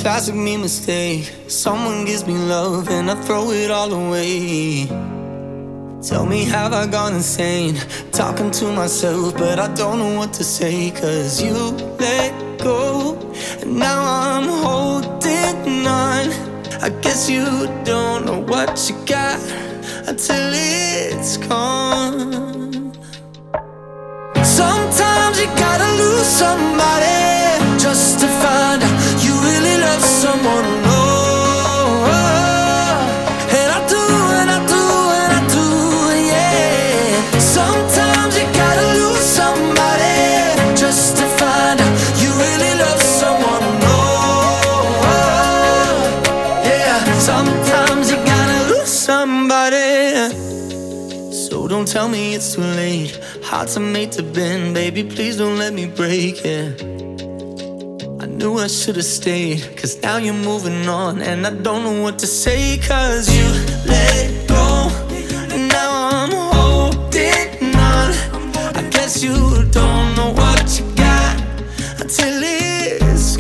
classic me mistake. Someone gives me love and I throw it all away. Tell me, have I gone insane? Talking to myself, but I don't know what to say. Cause you let go, and now I'm holding on. I guess you don't know what you got until it's gone. Sometimes you gotta lose somebody just to find out you really love someone. Oh, and I do, and I do, and I do, yeah. Sometimes you gotta lose somebody just to find out you really love someone. Oh, yeah. Sometimes you gotta lose somebody. So don't tell me it's too late. Hearts are made to bend, baby, please don't let me break it. I knew I should've stayed, cause now you're moving on. And I don't know what to say, cause you let go, and now I'm holding on. I guess you don't know what you got until it's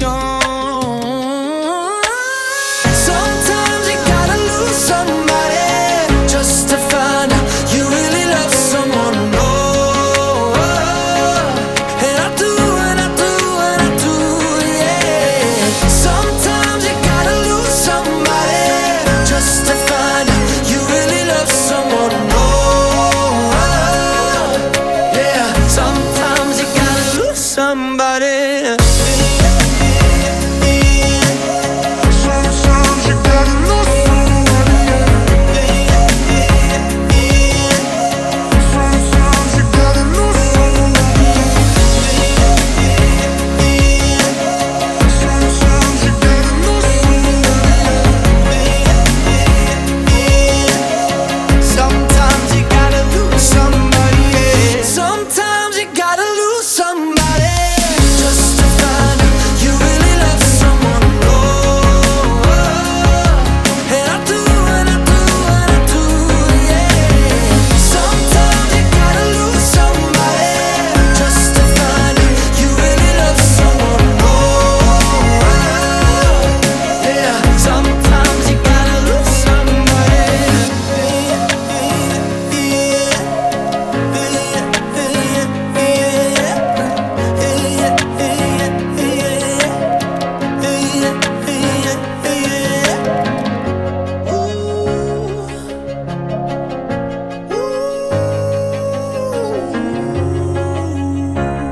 gone. Sometimes you gotta lose somebody just to find out you really love someone. Oh, and I do, and I do, and I do, yeah. Sometimes you gotta lose somebody just to find out you really love someone. Oh, yeah. Sometimes you gotta lose somebody.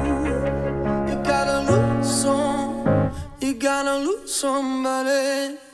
You gotta lose somebody.